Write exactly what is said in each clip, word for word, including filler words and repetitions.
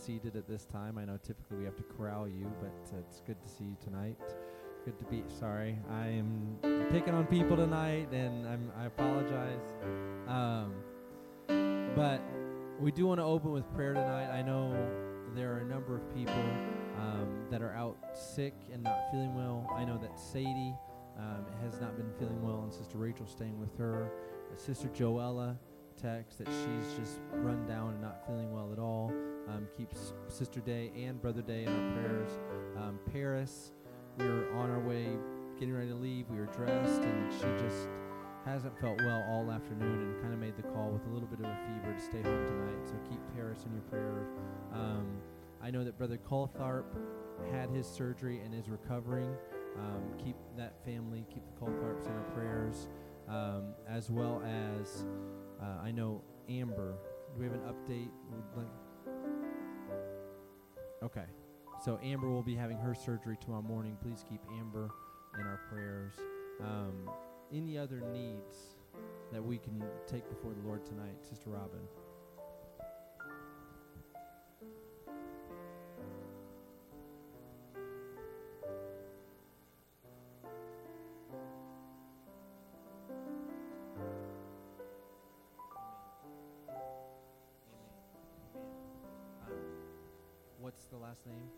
seated at this time. I know typically we have to corral you, but uh, it's good to see you tonight. Good to be, sorry. I am picking on people tonight, and I'm, I apologize. Um, but we do want to open with prayer tonight. I know there are a number of people um, that are out sick and not feeling well. I know that Sadie um, has not been feeling well, and Sister Rachel's staying with her. Uh, Sister Joella text that she's just run down and not feeling well at all. Um, keeps Sister Day and Brother Day in our prayers. Um, Paris, we were on our way getting ready to leave. We were dressed, and she just hasn't felt well all afternoon and kind of made the call with a little bit of a fever to stay home tonight. So keep Paris in your prayers. Um, I know that Brother Coltharp had his surgery and is recovering. Um, keep that family, keep the Coltharps in our prayers, um, as well as uh, I know Amber. Do we have an update? Like, okay. So Amber will be having her surgery tomorrow morning. Please keep Amber in our prayers. Um, any other needs that we can take before the Lord tonight? Sister Robin. What's the last name?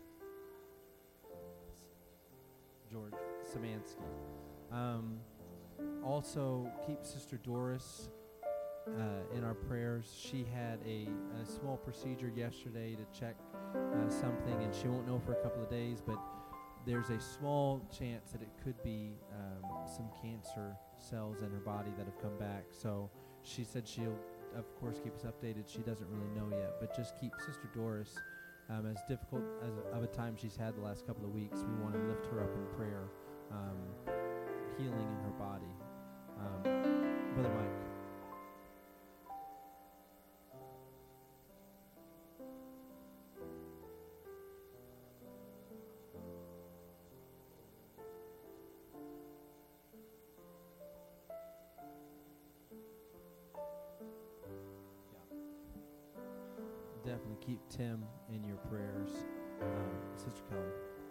George Samansky. Um, also, keep Sister Doris uh, in our prayers. She had a, a small procedure yesterday to check uh, something, and she won't know for a couple of days, but there's a small chance that it could be um, some cancer cells in her body that have come back. So she said she'll, of course, keep us updated. She doesn't really know yet, but just keep Sister Doris. Um, as difficult as of a time she's had the last couple of weeks, we want to lift her up in prayer, um, healing in her body. Um, Brother Mike. Definitely keep Tim in your prayers. Um, Sister Kelly.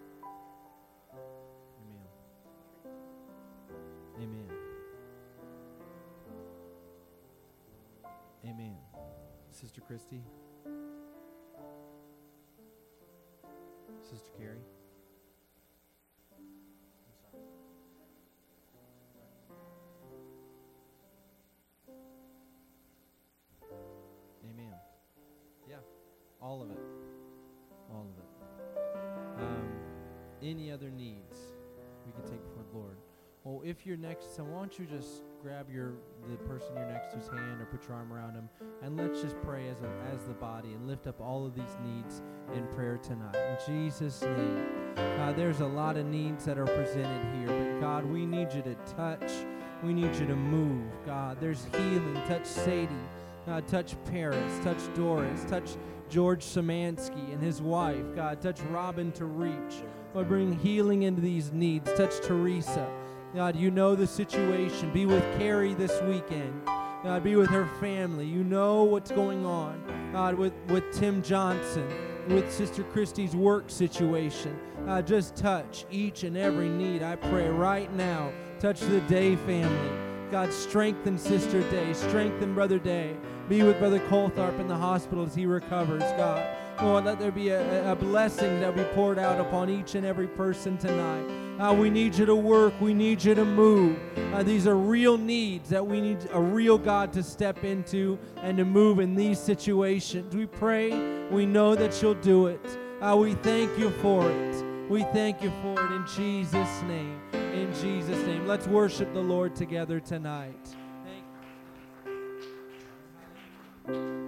Amen. Amen. Amen. Sister Christy. Sister Carrie. Amen. Yeah, all of it. All of it. Um, any other needs we can take before the Lord? Well, if you're next to someone, why don't you just grab your the person you're next to's hand or put your arm around him, and let's just pray as a, as the body and lift up all of these needs in prayer tonight. In Jesus' name. God, there's a lot of needs that are presented here, but God, we need you to touch. We need you to move. God, there's healing. Touch Sadie. God, touch Paris. Touch Doris. Touch George Samansky and his wife. God, touch Robin to reach. Lord, bring healing into these needs. Touch Teresa. God, you know the situation. Be with Carrie this weekend. God, be with her family. You know what's going on. God, with, with Tim Johnson, with Sister Christy's work situation. God, just touch each and every need. I pray right now. Touch the Day family. God, strengthen Sister Day. Strengthen Brother Day. Be with Brother Coltharp in the hospital as he recovers, God. Lord, let there be a, a blessing that will be poured out upon each and every person tonight. Uh, we need you to work. We need you to move. Uh, these are real needs that we need a real God to step into and to move in these situations. We pray. We know that you'll do it. Uh, we thank you for it. We thank you for it in Jesus' name. In Jesus' name. Let's worship the Lord together tonight. Thank you.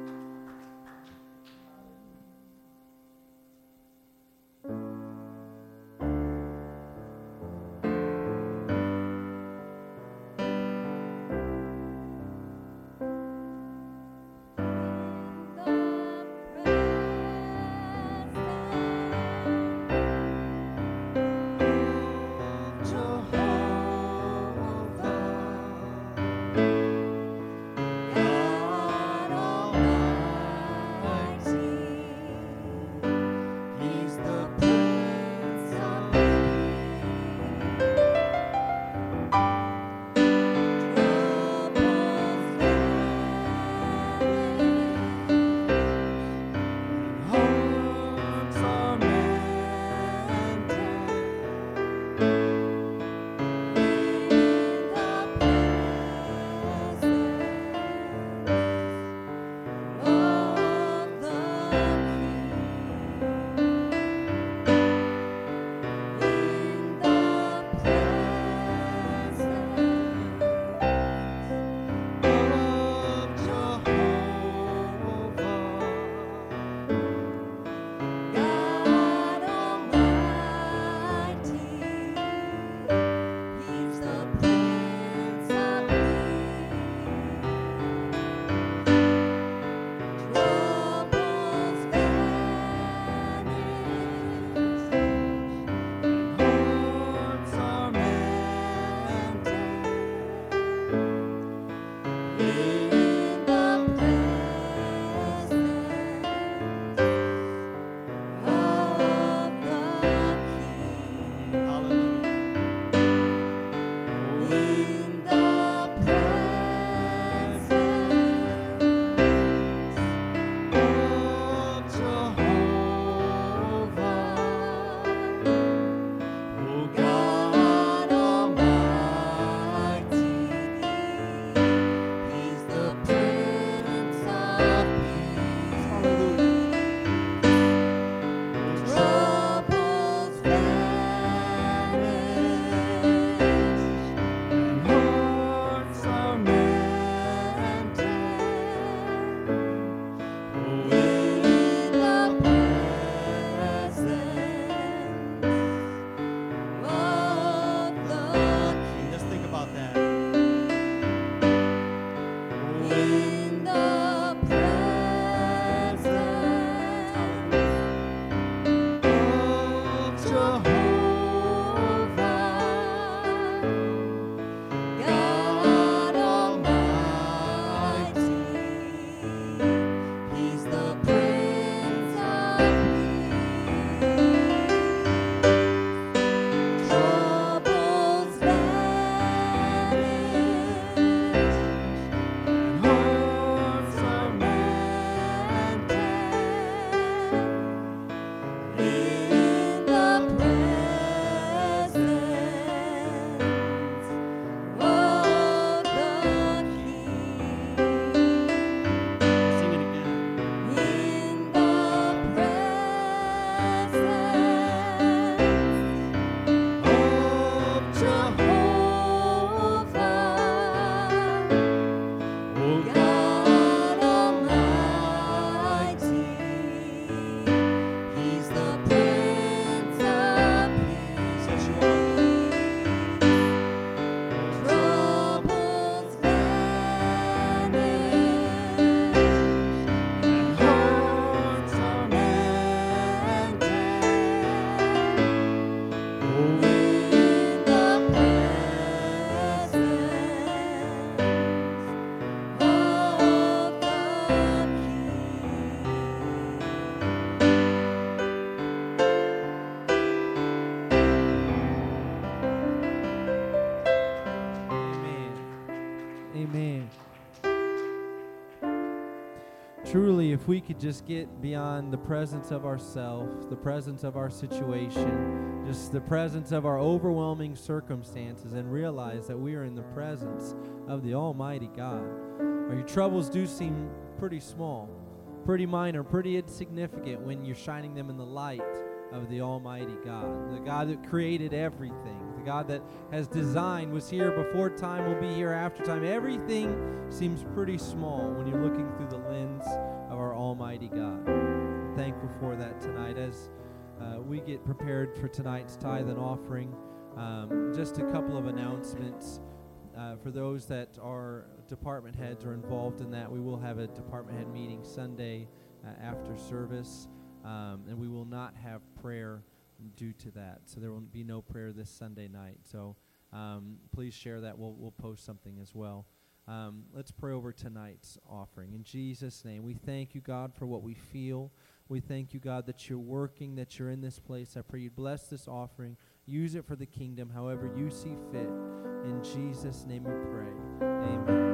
really, if we could just get beyond the presence of ourselves, the presence of our situation, just the presence of our overwhelming circumstances, and realize that we are in the presence of the Almighty God. Or your troubles do seem pretty small, pretty minor, pretty insignificant when you're shining them in the light of the Almighty God, the God that created everything, the God that has designed, was here before time, will be here after time. Everything seems pretty small when you're looking through the lens of our Almighty God. I'm thankful for that tonight. As uh, we get prepared for tonight's tithe and offering, um, just a couple of announcements. Uh, for those that are department heads or involved in that, we will have a department head meeting Sunday uh, after service. Um, and we will not have prayer due to that. So there will be no prayer this Sunday night. So um, please share that. We'll, we'll post something as well. Um, let's pray over tonight's offering. In Jesus' name, we thank you, God, for what we feel. We thank you, God, that you're working, that you're in this place. I pray you bless this offering. Use it for the kingdom however you see fit. In Jesus' name we pray. Amen.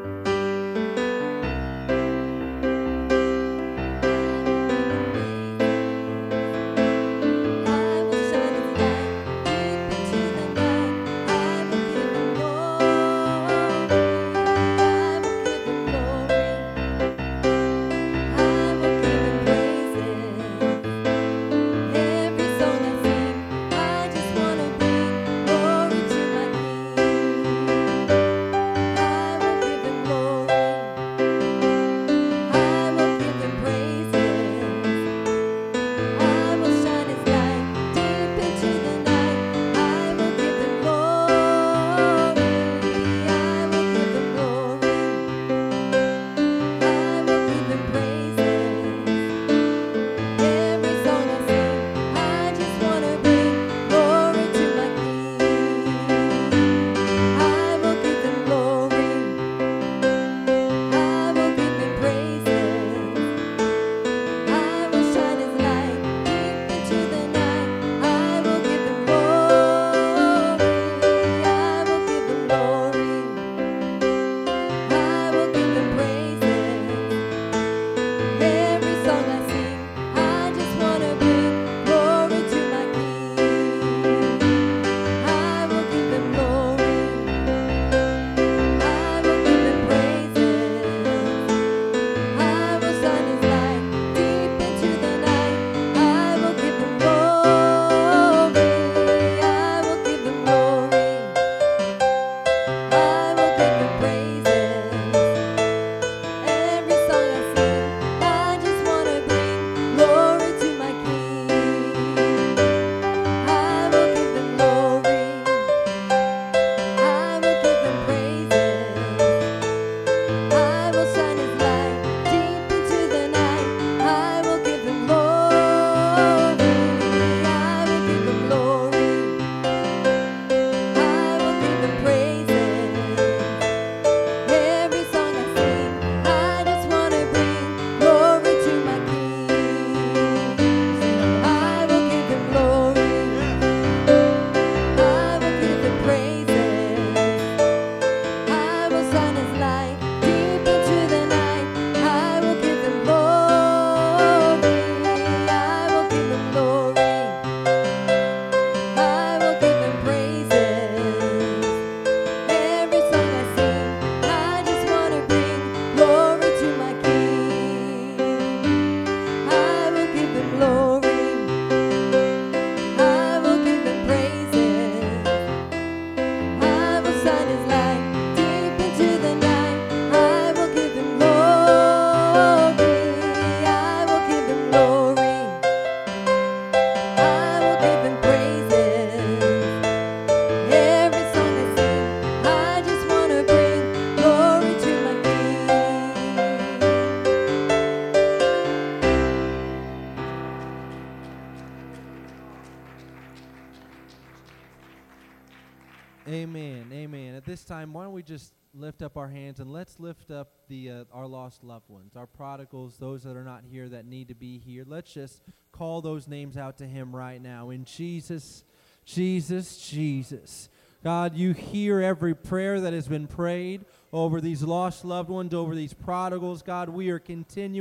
Amen, amen. At this time, why don't we just lift up our hands and let's lift up the uh, our lost loved ones, our prodigals, those that are not here that need to be here. Let's just call those names out to him right now. In Jesus, Jesus, Jesus. God, you hear every prayer that has been prayed over these lost loved ones, over these prodigals. God, we are continuing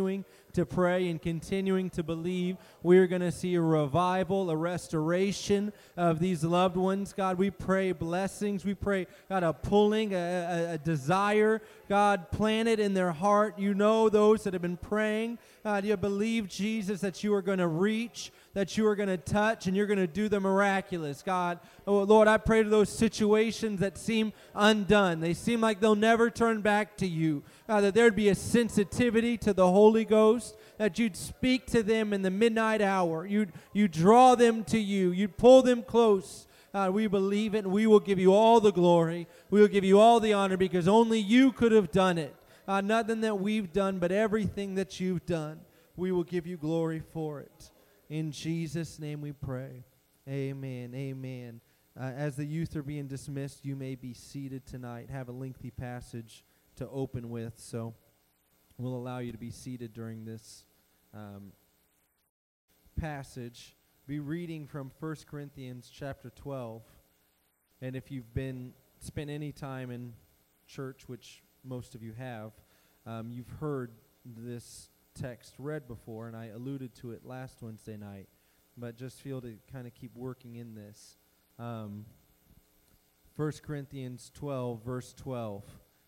to pray and continuing to believe we're going to see a revival, a restoration of these loved ones. God, we pray blessings. We pray, God, a pulling, a, a, a desire, God, planted in their heart. You know those that have been praying. God, you believe, Jesus, that you are going to reach, that you are going to touch, and you're going to do the miraculous. God, oh, Lord, I pray to those situations that seem undone. They seem like they'll never turn back to you. God, that there'd be a sensitivity to the Holy Ghost, that you'd speak to them in the midnight hour. You'd, you'd draw them to you. You'd pull them close. God, we believe it, and we will give you all the glory. We will give you all the honor, because only you could have done it. Uh, nothing that we've done, but everything that you've done. We will give you glory for it. In Jesus' name we pray. Amen. Amen. Uh, as the youth are being dismissed, you may be seated tonight. Have a lengthy passage to open with, so we'll allow you to be seated during this um, passage. Be reading from First Corinthians chapter twelve. And if you've been spent any time in church, which most of you have, um, you've heard this text read before, and I alluded to it last Wednesday night, but just feel to kind of keep working in this. Um, First Corinthians twelve, verse twelve.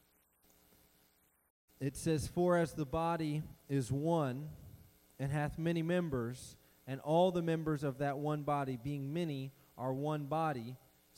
It says, "For as the body is one, and hath many members, and all the members of that one body, being many, are one body,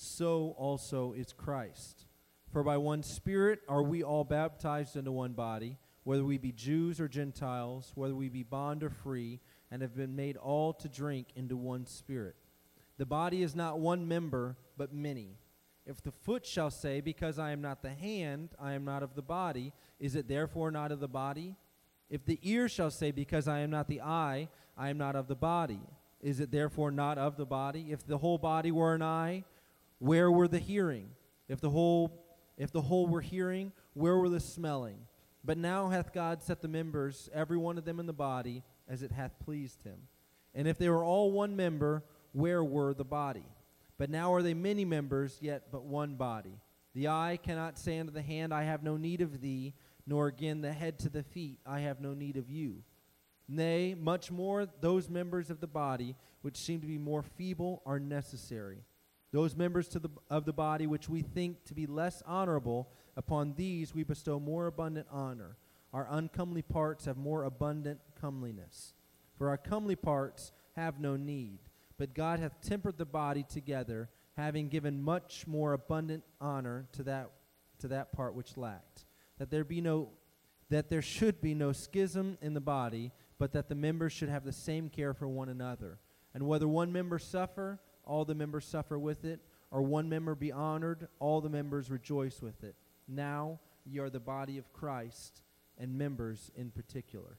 so also is Christ. For by one Spirit are we all baptized into one body, whether we be Jews or Gentiles, whether we be bond or free, and have been made all to drink into one Spirit. The body is not one member, but many. If the foot shall say, Because I am not the hand, I am not of the body, is it therefore not of the body? If the ear shall say, Because I am not the eye, I am not of the body, is it therefore not of the body? If the whole body were an eye, where were the hearing? If the whole if the whole were hearing, where were the smelling? But now hath God set the members, every one of them in the body, as it hath pleased him. And if they were all one member, where were the body? But now are they many members, yet but one body. The eye cannot say unto the hand, I have no need of thee, nor again the head to the feet, I have no need of you. Nay, much more those members of the body, which seem to be more feeble, are necessary. Those members to the, of the body which we think to be less honorable, upon these we bestow more abundant honor. Our uncomely parts have more abundant comeliness. For our comely parts have no need, but God hath tempered the body together, having given much more abundant honor to that to that part which lacked. That there be no that there should be no schism in the body, but that the members should have the same care for one another. And whether one member suffer, all the members suffer with it, or one member be honored, all the members rejoice with it. Now ye are the body of Christ, and members in particular."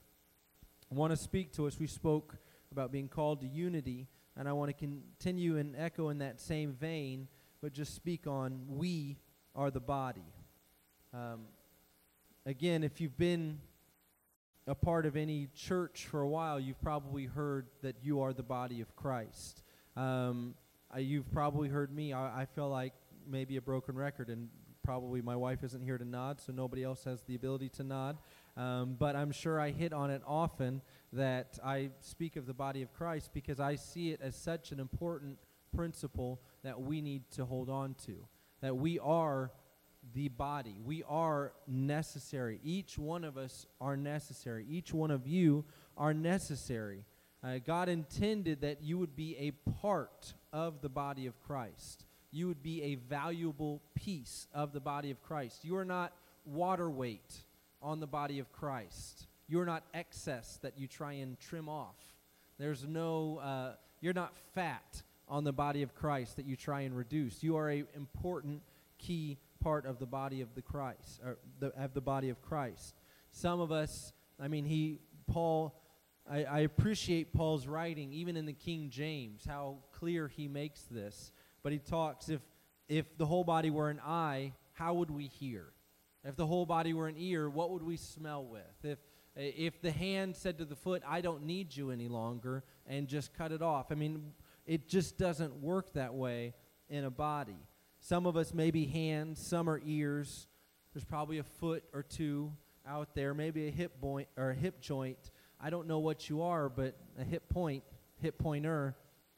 I want to speak to us. We spoke about being called to unity, and I want to continue and echo in that same vein, but just speak on we are the body. Um, again, if you've been a part of any church for a while, you've probably heard that you are the body of Christ. Um, I, you've probably heard me. I, I feel like maybe a broken record, and probably my wife isn't here to nod, so nobody else has the ability to nod. Um, but I'm sure I hit on it often that I speak of the body of Christ because I see it as such an important principle that we need to hold on to, that we are the body. We are necessary. Each one of us are necessary. Each one of you are necessary. Uh, God intended that you would be a part of the body of Christ. You would be a valuable piece of the body of Christ. You are not water weight on the body of Christ. You are not excess that you try and trim off. There's no, uh, you're not fat on the body of Christ that you try and reduce. You are a important key part of the body of the Christ, or the, of the body of Christ. Some of us, I mean, he, Paul, I, I appreciate Paul's writing, even in the King James, how clear he makes this. But he talks, if if the whole body were an eye, how would we hear? If the whole body were an ear, what would we smell with? If if the hand said to the foot, I don't need you any longer, and just cut it off. I mean, it just doesn't work that way in a body. Some of us may be hands, some are ears. There's probably a foot or two out there, maybe a hip point or a hip joint. I don't know what you are, but a hip point, hip pointer.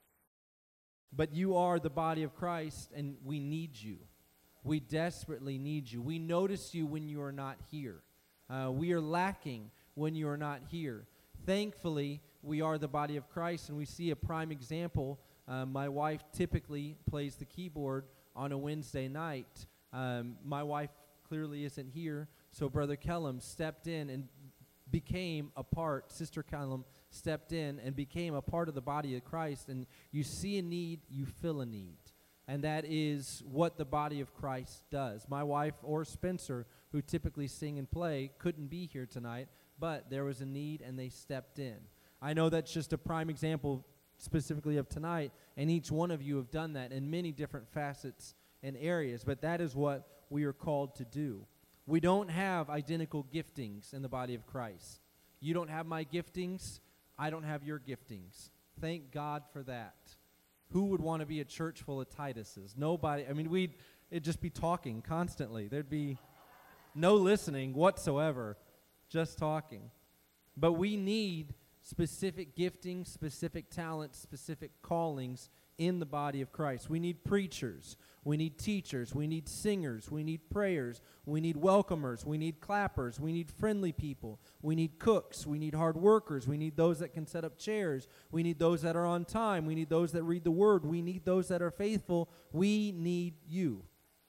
But you are the body of Christ, and we need you. We desperately need you. We notice you when you are not here. Uh, we are lacking when you are not here. Thankfully, we are the body of Christ, and we see a prime example. Uh, my wife typically plays the keyboard on a Wednesday night. Um, my wife clearly isn't here, so Brother Kellum stepped in and became a part, Sister Kellum stepped in and became a part of the body of Christ. And you see a need, you fill a need. And that is what the body of Christ does. My wife or Spencer, who typically sing and play, couldn't be here tonight, but there was a need and they stepped in. I know that's just a prime example specifically of tonight, and each one of you have done that in many different facets and areas, but that is what we are called to do. We don't have identical giftings in the body of Christ. You don't have my giftings, I don't have your giftings. Thank God for that. Who would want to be a church full of Tituses? Nobody. I mean, we'd it'd just be talking constantly. There'd be no listening whatsoever, just talking. But we need specific giftings, specific talents, specific callings in the body of Christ. We need preachers. We need teachers. We need singers. We need prayers. We need welcomers. We need clappers. We need friendly people. We need cooks. We need hard workers. We need those that can set up chairs. We need those that are on time. We need those that read the word. We need those that are faithful. We need you.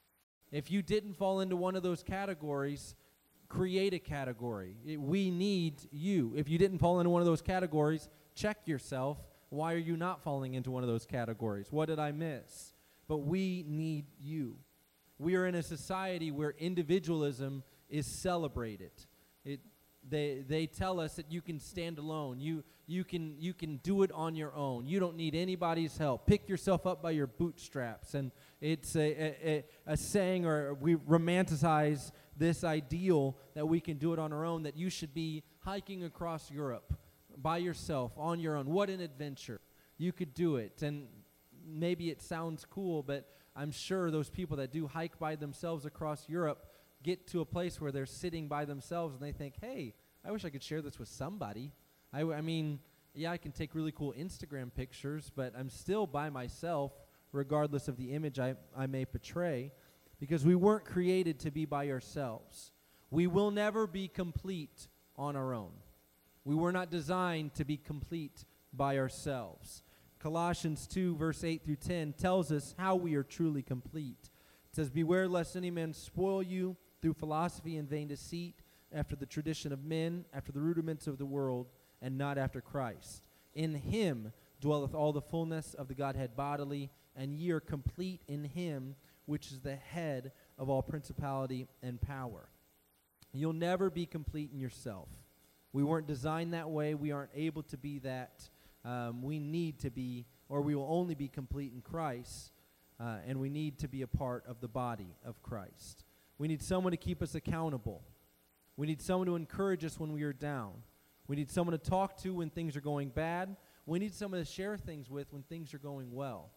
If you didn't fall into one of those categories, create a category. It, we need you. If you didn't fall into one of those categories, check yourself. Why are you not falling into one of those categories? What did I miss? But we need you. We are in a society where individualism is celebrated. It, they, they tell us that you can stand alone. You, you, can, you can do it on your own. You don't need anybody's help. Pick yourself up by your bootstraps. And it's a, a, a saying, or we romanticize this ideal that we can do it on our own, that you should be hiking across Europe by yourself, on your own. What an adventure. You could do it. And maybe it sounds cool, but I'm sure those people that do hike by themselves across Europe get to a place where they're sitting by themselves and they think, hey, I wish I could share this with somebody. I, I mean, yeah, I can take really cool Instagram pictures, but I'm still by myself regardless of the image I, I may portray, because we weren't created to be by ourselves. We will never be complete on our own. We were not designed to be complete by ourselves. Colossians two, verse eight through ten tells us how we are truly complete. It says, beware lest any man spoil you through philosophy and vain deceit, after the tradition of men, after the rudiments of the world, and not after Christ. In him dwelleth all the fullness of the Godhead bodily, and ye are complete in him, which is the head of all principality and power. You'll never be complete in yourself. We weren't designed that way. We aren't able to be that. Um, we need to be, or we will only be complete in Christ, uh, and we need to be a part of the body of Christ. We need someone to keep us accountable. We need someone to encourage us when we are down. We need someone to talk to when things are going bad. We need someone to share things with when things are going well.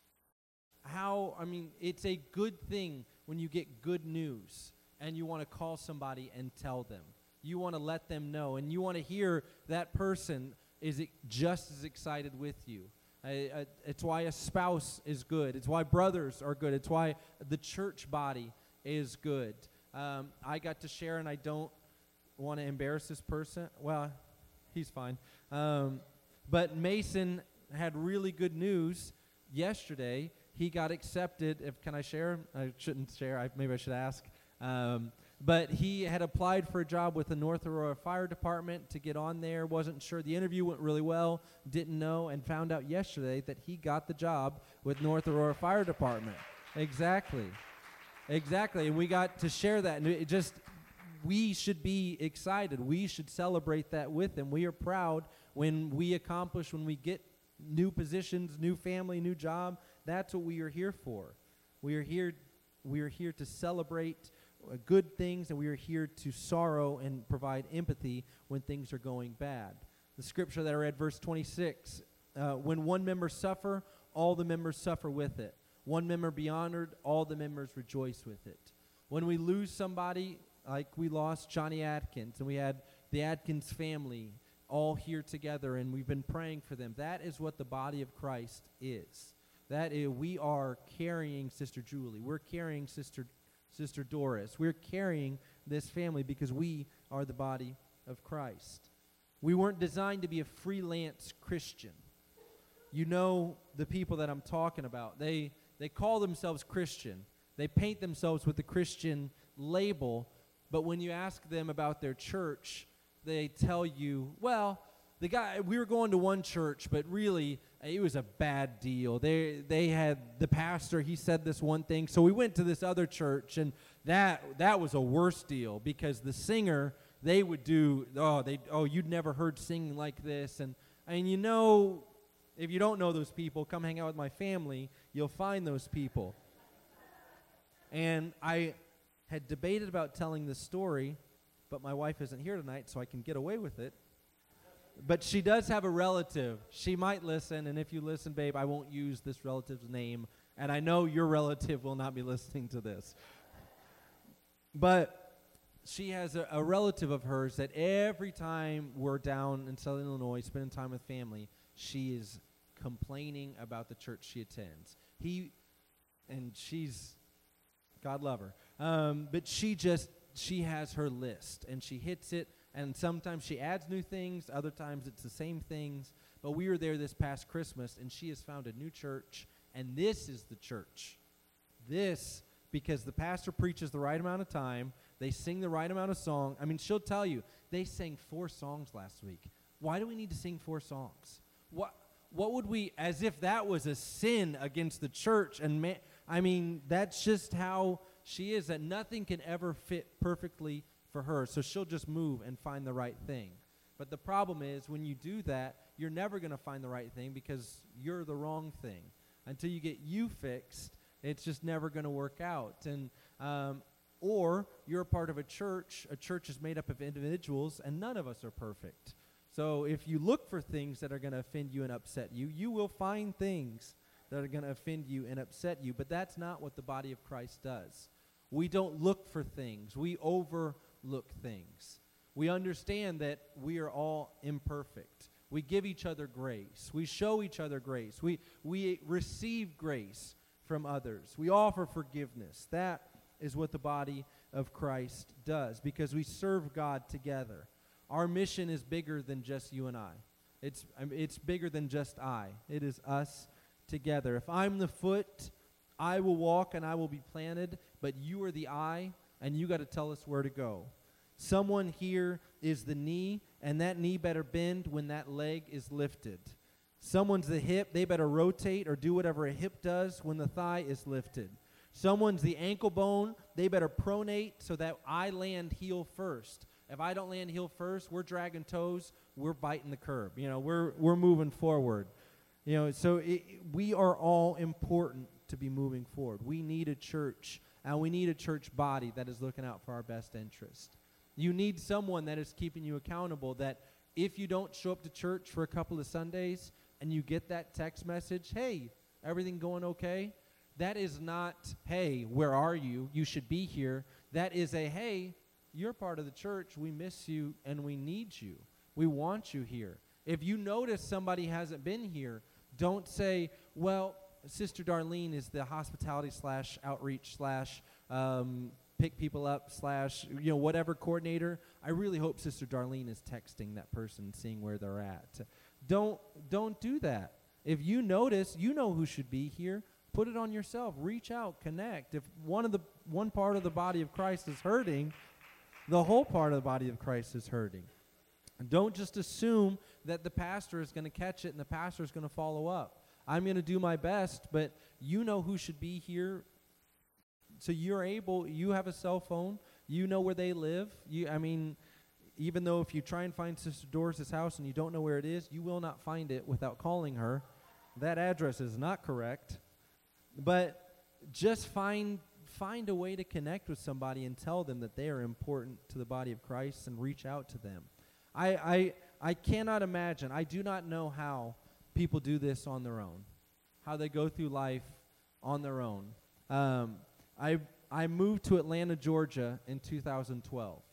How, I mean, it's a good thing when you get good news and you want to call somebody and tell them. You want to let them know, and you want to hear that person is just as excited with you. Uh, uh, it's why a spouse is good. It's why brothers are good. It's why the church body is good. Um, I got to share, and I don't want to embarrass this person. Well, he's fine. Um, but Mason had really good news yesterday. He got accepted. If can I share? I shouldn't share. I, maybe I should ask. Um, but he had applied for a job with the North Aurora Fire Department to get on there. Wasn't sure. The interview went really well. Didn't know, and found out yesterday that he got the job with North Aurora Fire Department. Exactly. Exactly. And we got to share that. And it just, we should be excited. We should celebrate that with him. We are proud when we accomplish, when we get new positions, new family, new job. That's what we are here for. We are here, we are here to celebrate uh, good things, and we are here to sorrow and provide empathy when things are going bad. The scripture that I read, verse twenty-six, uh, when one member suffer, all the members suffer with it. One member be honored, all the members rejoice with it. When we lose somebody, like we lost Johnny Atkins, and we had the Atkins family all here together and we've been praying for them. That is what the body of Christ is. That is, we are carrying Sister Julie. We're carrying Sister Sister Doris. We're carrying this family because we are the body of Christ. We weren't designed to be a freelance Christian. You know the people that I'm talking about. They they call themselves Christian. They paint themselves with the Christian label, but when you ask them about their church, they tell you, well, the guy, we were going to one church, but really it was a bad deal. They they had the pastor, he said this one thing, so we went to this other church, and that that was a worse deal because the singer, they would do, oh, they oh, you'd never heard singing like this. And and you know, if you don't know those people, come hang out with my family, you'll find those people. And I had debated about telling this story, but my wife isn't here tonight, so I can get away with it. But she does have a relative. She might listen, and if you listen, babe, I won't use this relative's name, and I know your relative will not be listening to this. But she has a, a relative of hers that every time we're down in Southern Illinois spending time with family, she is complaining about the church she attends. He, and she's, God love her, um, but she just, she has her list, and she hits it, and sometimes she adds new things, other times it's the same things. But we were there this past Christmas, and she has found a new church, and this is the church. This, because the pastor preaches the right amount of time, they sing the right amount of song. I mean, she'll tell you, they sang four songs last week. Why do we need to sing four songs? What what would we, as if that was a sin against the church? And man, I mean, that's just how she is, that nothing can ever fit perfectly for her, so she'll just move and find the right thing. But the problem is, when you do that, you're never going to find the right thing because you're the wrong thing. Until you get you fixed, it's just never going to work out. And um, or you're a part of a church. A church is made up of individuals, and none of us are perfect. So if you look for things that are going to offend you and upset you, you will find things that are going to offend you and upset you. But that's not what the body of Christ does. We don't look for things. We overlook things. We understand that we are all imperfect. We give each other grace. We show each other grace. We we receive grace from others. We offer forgiveness. That is what the body of Christ does, because we serve God together. Our mission is bigger than just you and I. It's I mean, it's bigger than just I. It is us together. If I'm the foot, I will walk and I will be planted, but you are the eye, and you got to tell us where to go. Someone here is the knee, and that knee better bend when that leg is lifted. Someone's the hip, they better rotate or do whatever a hip does when the thigh is lifted. Someone's the ankle bone, they better pronate so that I land heel first. If I don't land heel first, we're dragging toes, we're biting the curb. You know, we're we're moving forward. You know, so it, we are all important to be moving forward. We need a church, and we need a church body that is looking out for our best interest. You need someone that is keeping you accountable, that if you don't show up to church for a couple of Sundays and you get that text message, hey, everything going okay? That is not, hey, where are you? You should be here. That is a, hey, you're part of the church. We miss you and we need you. We want you here. If you notice somebody hasn't been here, don't say, well, Sister Darlene is the hospitality slash outreach slash um, pick people up slash, you know, whatever coordinator. I really hope Sister Darlene is texting that person, seeing where they're at. Don't don't do that. If you notice, you know who should be here. Put it on yourself. Reach out, connect. If one of the one part of the body of Christ is hurting, the whole part of the body of Christ is hurting. Don't just assume that the pastor is going to catch it and the pastor is going to follow up. I'm going to do my best, but you know who should be here. So you're able, you have a cell phone, you know where they live. You, I mean, even though if you try and find Sister Doris' house and you don't know where it is, you will not find it without calling her. That address is not correct. But just find find a way to connect with somebody and tell them that they are important to the body of Christ and reach out to them. I I, I cannot imagine, I do not know how people do this on their own, how they go through life on their own. Um, I I moved to Atlanta, Georgia in two thousand twelve.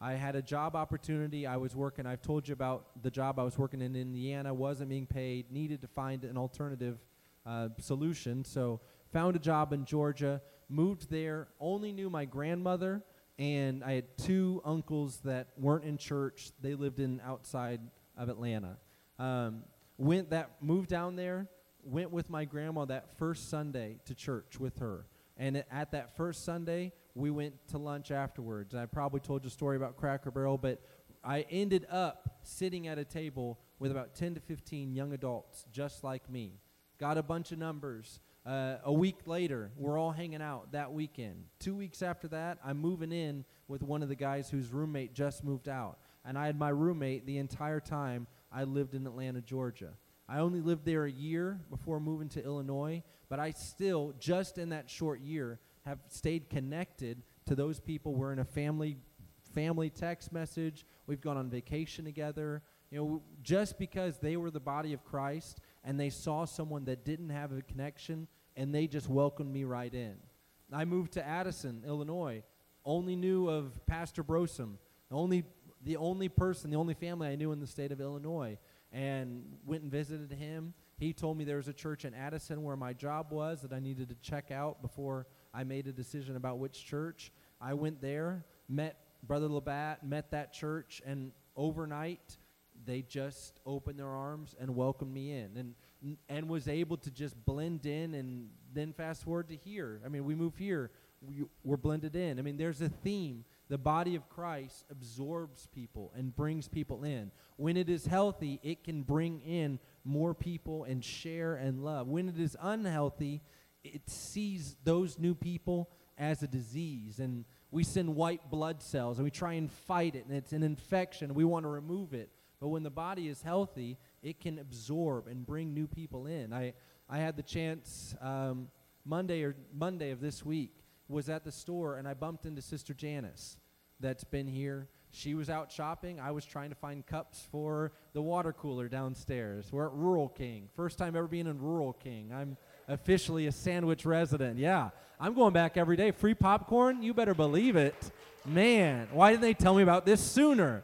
I had a job opportunity. I was working, I've told you about the job I was working in Indiana, wasn't being paid, needed to find an alternative uh, solution. So found a job in Georgia, moved there, only knew my grandmother, and I had two uncles that weren't in church. They lived in outside of Atlanta. Um, went that, moved down there, went with my grandma that first Sunday to church with her. And at that first Sunday, we went to lunch afterwards. I probably told you a story about Cracker Barrel, but I ended up sitting at a table with about ten to fifteen young adults just like me. Got a bunch of numbers. Uh, a week later, we're all hanging out that weekend. Two weeks after that, I'm moving in with one of the guys whose roommate just moved out. And I had my roommate the entire time I lived in Atlanta, Georgia. I only lived there a year before moving to Illinois, but I still, just in that short year, have stayed connected to those people. We're in a family family text message. We've gone on vacation together. You know, just because they were the body of Christ and they saw someone that didn't have a connection, and they just welcomed me right in. I moved to Addison, Illinois. Only knew of Pastor Brosum, only the only person, the only family I knew in the state of Illinois. And went and visited him. He told me there was a church in Addison where my job was that I needed to check out before I made a decision about which church. I went there, met Brother Labatt, met that church, and overnight they just opened their arms and welcomed me in, and and was able to just blend in. And then fast forward to here. I mean, we move here, we, we're blended in. I mean, there's a theme. The body of Christ absorbs people and brings people in. When it is healthy, it can bring in more people and share and love. When it is unhealthy, it sees those new people as a disease. And we send white blood cells, and we try and fight it, and it's an infection. We want to remove it. But when the body is healthy, it can absorb and bring new people in. I, I had the chance um, Monday or Monday of this week, was at the store, and I bumped into Sister Janice that's been here. She was out shopping. I was trying to find cups for the water cooler downstairs. We're at Rural King. First time ever being in Rural King. I'm officially a Sandwich resident. Yeah, I'm going back every day. Free popcorn? You better believe it. Man, why didn't they tell me about this sooner?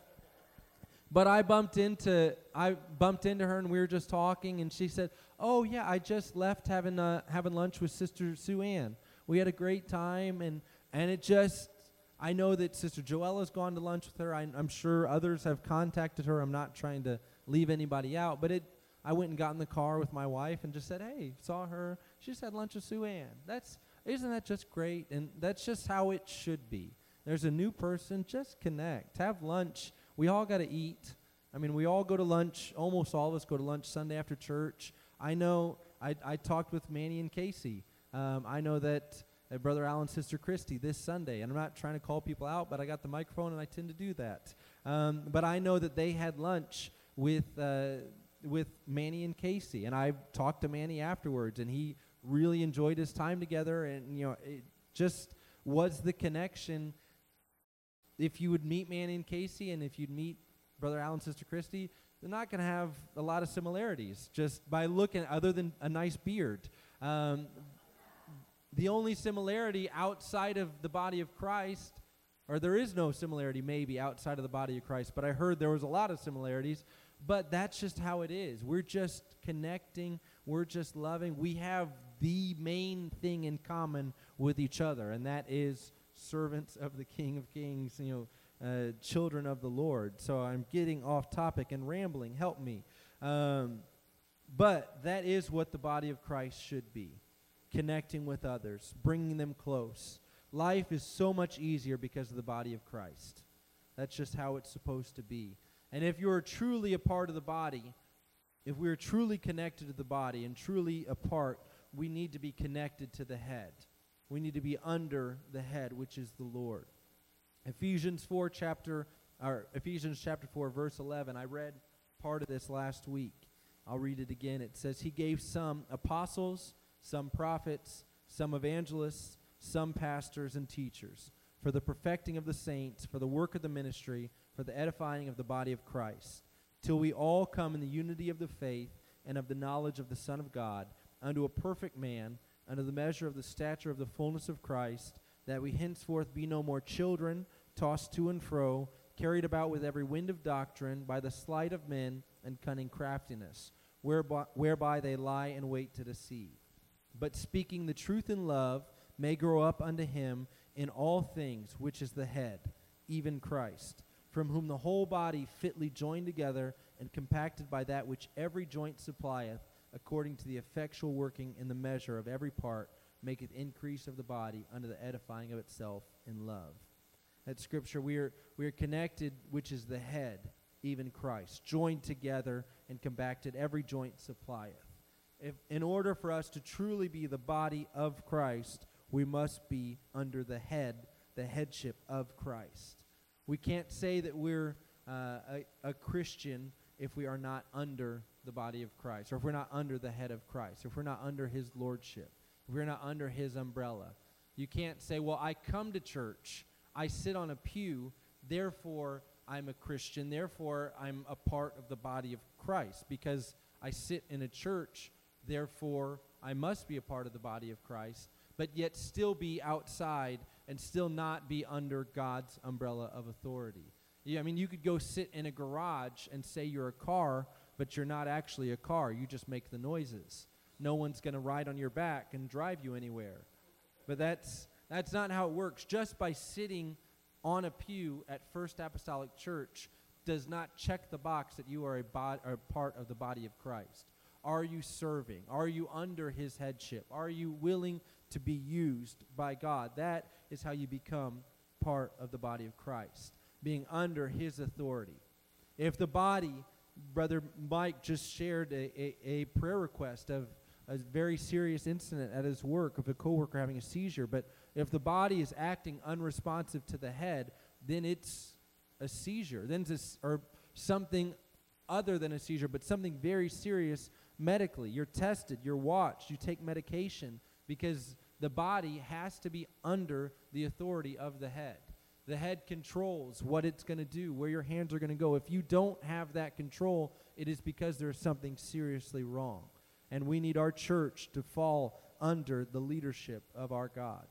But I bumped into I bumped into her, and we were just talking, and she said, "Oh yeah, I just left having uh, having lunch with Sister Sue Ann. We had a great time, and and it just." I know that Sister Joella's gone to lunch with her. I, I'm sure others have contacted her. I'm not trying to leave anybody out, but it. I went and got in the car with my wife and just said, "Hey, saw her. She just had lunch with Sue Ann." That's isn't that just great? And that's just how it should be. There's a new person. Just connect. Have lunch. We all got to eat. I mean, we all go to lunch. Almost all of us go to lunch Sunday after church. I know. I I talked with Manny and Casey. Um, I know that. Uh, Brother Al and Sister Christy this Sunday. And I'm not trying to call people out, but I got the microphone and I tend to do that. Um, but I know that they had lunch with uh, with Manny and Casey. And I talked to Manny afterwards, and he really enjoyed his time together. And, you know, it just was the connection. If you would meet Manny and Casey, and if you'd meet Brother Al and Sister Christy, they're not going to have a lot of similarities just by looking, other than a nice beard. Um, The only similarity outside of the body of Christ, or there is no similarity maybe outside of the body of Christ, but I heard there was a lot of similarities, but that's just how it is. We're just connecting. We're just loving. We have the main thing in common with each other, and that is servants of the King of Kings, you know, uh, children of the Lord. So I'm getting off topic and rambling. Help me. Um, but that is what the body of Christ should be. Connecting with others, bringing them close. Life is so much easier because of the body of Christ. That's just how it's supposed to be. And if you're truly a part of the body, if we're truly connected to the body and truly a part, we need to be connected to the head. We need to be under the head, which is the Lord. Ephesians four chapter, or Ephesians chapter four, verse eleven. I read part of this last week. I'll read it again. It says, "He gave some apostles, some prophets, some evangelists, some pastors and teachers, for the perfecting of the saints, for the work of the ministry, for the edifying of the body of Christ, till we all come in the unity of the faith and of the knowledge of the Son of God, unto a perfect man, unto the measure of the stature of the fullness of Christ, that we henceforth be no more children, tossed to and fro, carried about with every wind of doctrine, by the sleight of men and cunning craftiness, whereby, whereby they lie in wait to deceive. But speaking the truth in love may grow up unto him in all things, which is the head, even Christ, from whom the whole body fitly joined together and compacted by that which every joint supplieth, according to the effectual working in the measure of every part, maketh increase of the body unto the edifying of itself in love. That scripture, we are, we are connected, which is the head, even Christ, joined together and compacted, every joint supplieth. If, in order for us to truly be the body of Christ, we must be under the head, the headship of Christ. We can't say that we're uh, a, a Christian if we are not under the body of Christ, or if we're not under the head of Christ, or if we're not under his lordship, if we're not under his umbrella. You can't say, well, I come to church, I sit on a pew, therefore I'm a Christian, therefore I'm a part of the body of Christ. Because I sit in a church, therefore I must be a part of the body of Christ, but yet still be outside and still not be under God's umbrella of authority. Yeah, I mean, you could go sit in a garage and say you're a car, but you're not actually a car. You just make the noises. No one's going to ride on your back and drive you anywhere. But that's that's not how it works. Just by sitting on a pew at First Apostolic Church does not check the box that you are a, bod- or a part of the body of Christ. Are you serving? Are you under his headship? Are you willing to be used by God? That is how you become part of the body of Christ, being under his authority. If the body, Brother Mike just shared a, a, a prayer request of a very serious incident at his work of a coworker having a seizure, but if the body is acting unresponsive to the head, then it's a seizure, then it's a, or something other than a seizure, but something very serious medically. You're tested, you're watched, you take medication, because the body has to be under the authority of the head. The head controls what it's going to do, where your hands are going to go. If you don't have that control, it is because there's something seriously wrong. And we need our church to fall under the leadership of our God.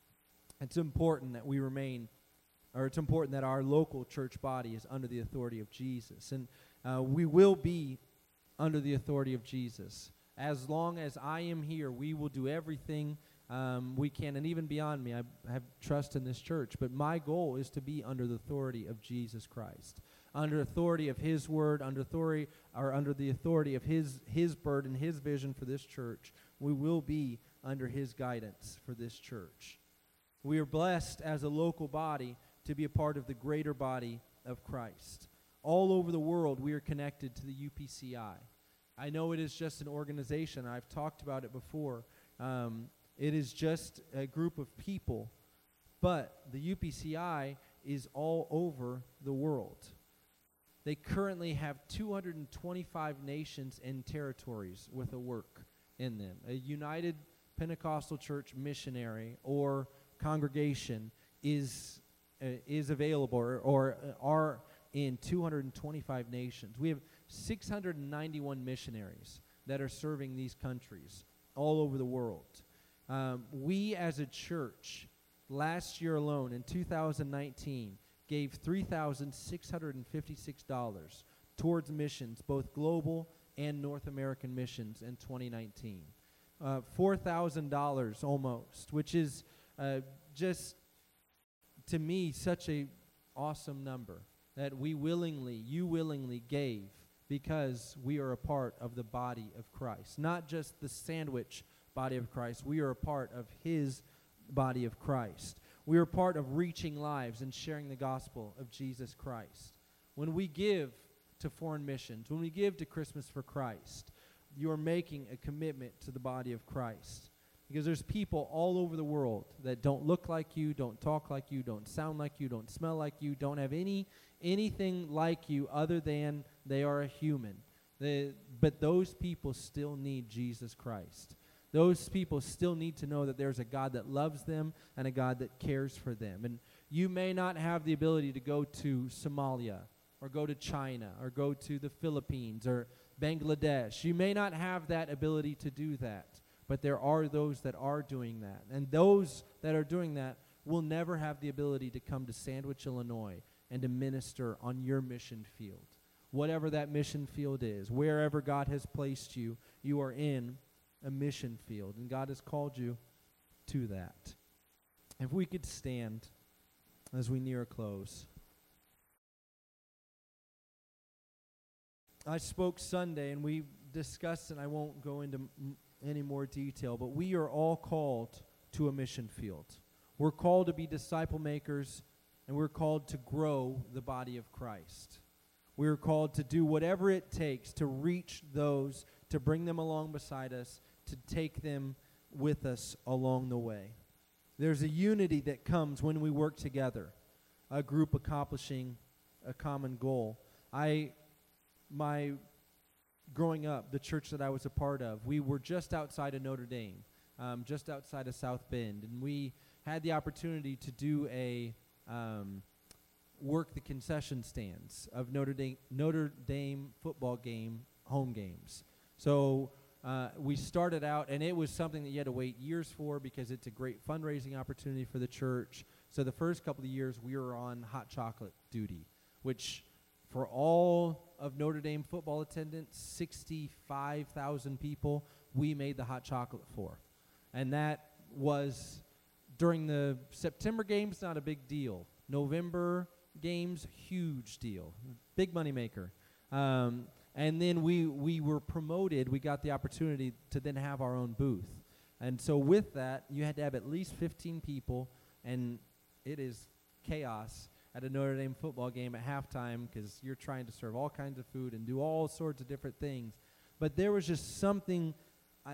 It's important that we remain, or it's important that our local church body is under the authority of Jesus. And uh, we will be under the authority of Jesus. As long as I am here, we will do everything um, we can, and even beyond me. I have trust in this church, but my goal is to be under the authority of Jesus Christ, under authority of his word, under authority, or under the authority of his his burden, his vision for this church. We will be under his guidance for this church. We are blessed as a local body to be a part of the greater body of Christ. All over the world, we are connected to the U P C I. I know it is just an organization. I've talked about it before. Um, it is just a group of people, but the U P C I is all over the world. They currently have two hundred twenty-five nations and territories with a work in them. A United Pentecostal Church missionary or congregation is uh, is available or, or uh, are in two hundred twenty-five nations. We have six hundred ninety-one missionaries that are serving these countries all over the world. Um, we as a church, last year alone, in two thousand nineteen, gave three thousand six hundred fifty-six dollars towards missions, both global and North American missions in twenty nineteen. Uh, four thousand dollars almost, which is uh, just, to me, such a awesome number that we willingly, you willingly gave because we are a part of the body of Christ. Not just the sandwich body of Christ. We are a part of his body of Christ. We are part of reaching lives and sharing the gospel of Jesus Christ. When we give to foreign missions, when we give to Christmas for Christ, you are making a commitment to the body of Christ. Because there's people all over the world that don't look like you, don't talk like you, don't sound like you, don't smell like you, don't have any anything like you other than they are a human. They, but those people still need Jesus Christ. Those people still need to know that there's a God that loves them and a God that cares for them. And you may not have the ability to go to Somalia or go to China or go to the Philippines or Bangladesh. You may not have that ability to do that, but there are those that are doing that. And those that are doing that will never have the ability to come to Sandwich, Illinois, and to minister on your mission field. Whatever that mission field is, wherever God has placed you, you are in a mission field, and God has called you to that. If we could stand as we near a close. I spoke Sunday, and we discussed, and I won't go into m- any more detail, but we are all called to a mission field. We're called to be disciple makers, and we're called to grow the body of Christ. We're called to do whatever it takes to reach those, to bring them along beside us, to take them with us along the way. There's a unity that comes when we work together, a group accomplishing a common goal. I, my, growing up, the church that I was a part of, we were just outside of Notre Dame, um, just outside of South Bend, and we had the opportunity to do a um, work the concession stands of Notre Dame Notre Dame football game home games. So uh, we started out, and it was something that you had to wait years for because it's a great fundraising opportunity for the church. So the first couple of years we were on hot chocolate duty, which for all of Notre Dame football attendance, sixty-five thousand people, we made the hot chocolate for. And that was during the September games, not a big deal. November games, huge deal. Big money maker. Um, and then we, we were promoted. We got the opportunity to then have our own booth. And so with that, you had to have at least fifteen people, and it is chaos at a Notre Dame football game at halftime because you're trying to serve all kinds of food and do all sorts of different things. But there was just something, I,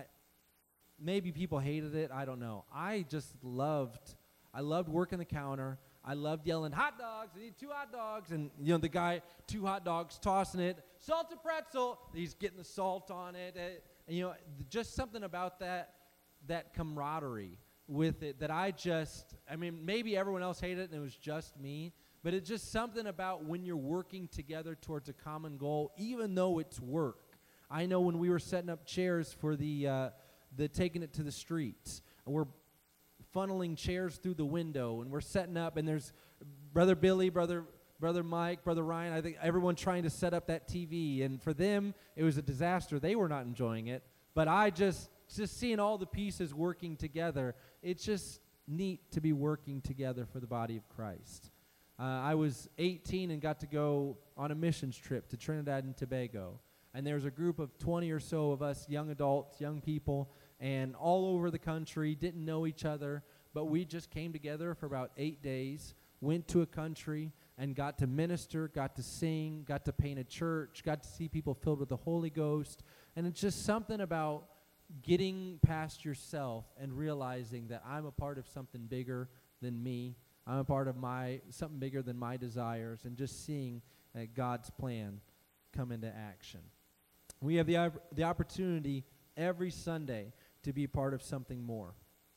maybe people hated it, I don't know. I just loved, I loved working the counter. I loved yelling, hot dogs, I need two hot dogs. And, you know, the guy, two hot dogs, tossing it, salted pretzel, he's getting the salt on it. Uh, and, you know, th- just something about that, that camaraderie with it that I just, I mean, maybe everyone else hated it and it was just me, but it's just something about when you're working together towards a common goal, even though it's work. I know when we were setting up chairs for the, uh, the taking it to the streets, and we're funneling chairs through the window, and we're setting up, and there's Brother Billy, Brother Brother Mike, Brother Ryan, I think everyone trying to set up that T V, and for them, it was a disaster. They were not enjoying it, but I just, just seeing all the pieces working together, it's just neat to be working together for the body of Christ. Uh, I was eighteen and got to go on a missions trip to Trinidad and Tobago, and there was a group of twenty or so of us young adults, young people, and all over the country, didn't know each other, but we just came together for about eight days, went to a country, and got to minister, got to sing, got to paint a church, got to see people filled with the Holy Ghost, and it's just something about getting past yourself and realizing that I'm a part of something bigger than me. I'm a part of my something bigger than my desires, and just seeing uh, God's plan come into action. We have the op- the opportunity every Sunday to be part of something more,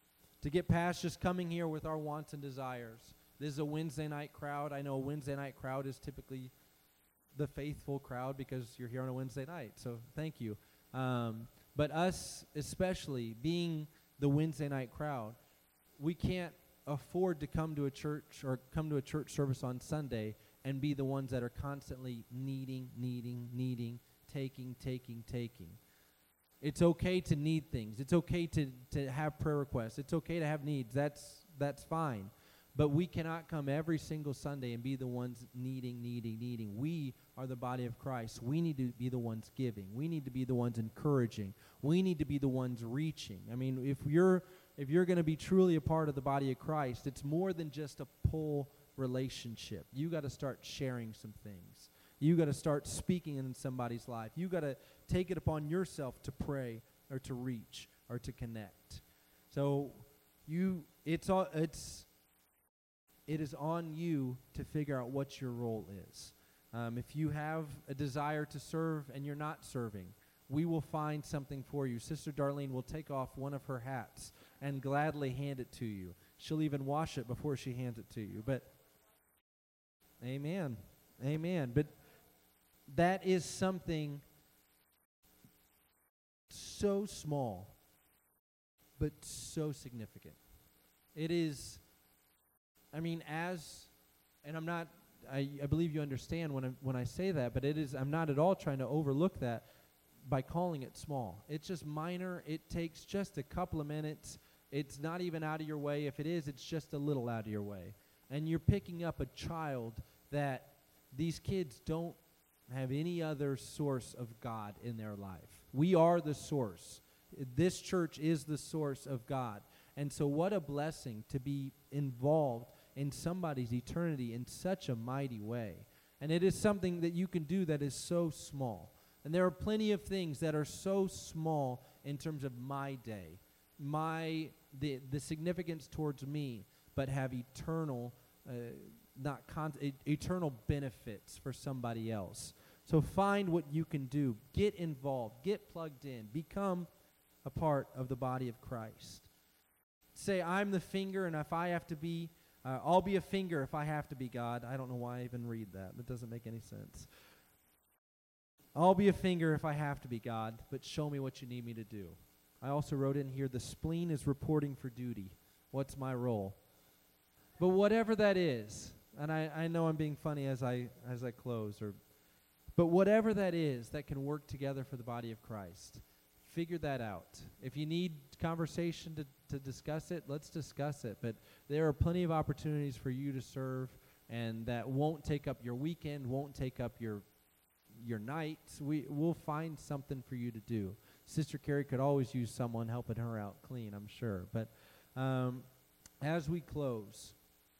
to get past just coming here with our wants and desires. This is a Wednesday night crowd. I know a Wednesday night crowd is typically the faithful crowd because you're here on a Wednesday night, so thank you. Um, but us especially, being the Wednesday night crowd, we can't afford to come to a church or come to a church service on Sunday and be the ones that are constantly needing, needing, needing, taking, taking, taking. It's okay to need things. It's okay to, to have prayer requests. It's okay to have needs. That's that's fine. But we cannot come every single Sunday and be the ones needing, needing, needing. We are the body of Christ. We need to be the ones giving. We need to be the ones encouraging. We need to be the ones reaching. I mean, if you're if you're going to be truly a part of the body of Christ, it's more than just a pull relationship. You got to start sharing some things. You got to start speaking in somebody's life. You got to take it upon yourself to pray or to reach or to connect. So you, it's all, it's, it is on you to figure out what your role is. Um, if you have a desire to serve and you're not serving, we will find something for you. Sister Darlene will take off one of her hats and gladly hand it to you. She'll even wash it before she hands it to you. But, amen, amen. But that is something so small, but so significant. It is I mean, as, and I'm not, I, I believe you understand when I, when I say that, but it is, I'm not at all trying to overlook that by calling it small. It's just minor. It takes just a couple of minutes. It's not even out of your way. If it is, it's just a little out of your way. And you're picking up a child that these kids don't have any other source of God in their life. We are the source. This church is the source of God. And so what a blessing to be involved in somebody's eternity in such a mighty way. And it is something that you can do that is so small. And there are plenty of things that are so small in terms of my day, my the the significance towards me, but have eternal uh, not con- e- eternal benefits for somebody else. So find what you can do. Get involved. Get plugged in. Become a part of the body of Christ. Say, I'm the finger, and if I have to be, uh, I'll be a finger if I have to be God. I don't know why I even read that. That doesn't make any sense. I'll be a finger if I have to be God, but show me what you need me to do. I also wrote in here, the spleen is reporting for duty. What's my role? But whatever that is, and I, I know I'm being funny as I as I close, or, but whatever that is that can work together for the body of Christ, figure that out. If you need conversation to, to discuss it, let's discuss it. But there are plenty of opportunities for you to serve, and that won't take up your weekend, won't take up your your nights. We, we'll find something for you to do. Sister Carrie could always use someone helping her out clean, I'm sure. But um, as we close,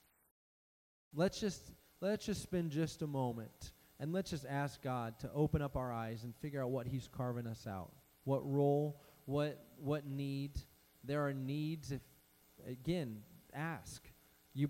let's just let's just spend just a moment, and let's just ask God to open up our eyes and figure out what He's carving us out. What role, what what need. There are needs. If again, ask. You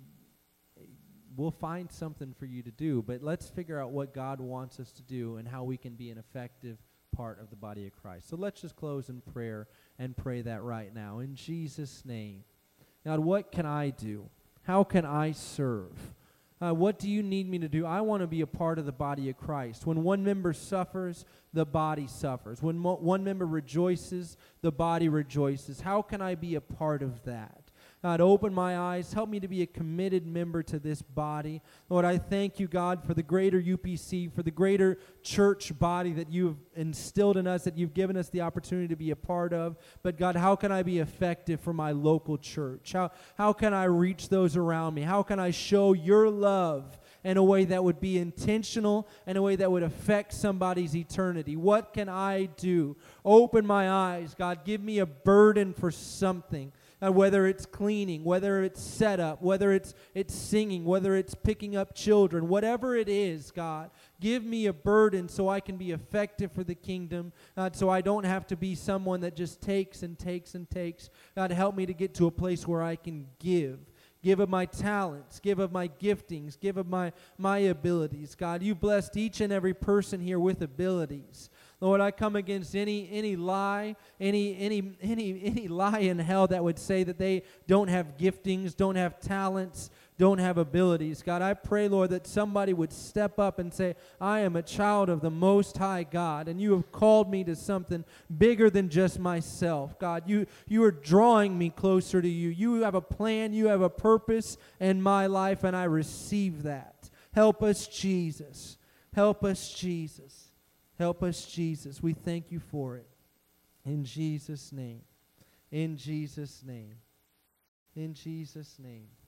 We'll find something for you to do, but let's figure out what God wants us to do and how we can be an effective part of the body of Christ. So let's just close in prayer and pray that right now. In Jesus' name. God, what can I do? How can I serve? Uh, what do you need me to do? I want to be a part of the body of Christ. When one member suffers, the body suffers. When mo- one member rejoices, the body rejoices. How can I be a part of that? God, open my eyes. Help me to be a committed member to this body. Lord, I thank you, God, for the greater U P C, for the greater church body that you've instilled in us, that you've given us the opportunity to be a part of. But God, how can I be effective for my local church? How, how can I reach those around me? How can I show your love in a way that would be intentional, in a way that would affect somebody's eternity? What can I do? Open my eyes, God. Give me a burden for something. Uh, whether it's cleaning, whether it's setup, whether it's it's singing, whether it's picking up children, whatever it is, God, give me a burden so I can be effective for the kingdom, uh, so I don't have to be someone that just takes and takes and takes. God, help me to get to a place where I can give. Give of my talents, give of my giftings, give of my, my abilities. God, you blessed each and every person here with abilities. Lord, I come against any any lie, any any any any lie in hell that would say that they don't have giftings, don't have talents, don't have abilities. God, I pray, Lord, that somebody would step up and say, I am a child of the Most High God, and you have called me to something bigger than just myself. God, you, you are drawing me closer to you. You have a plan, you have a purpose in my life, and I receive that. Help us, Jesus. Help us, Jesus. Help us, Jesus. We thank you for it. In Jesus' name. In Jesus' name. In Jesus' name.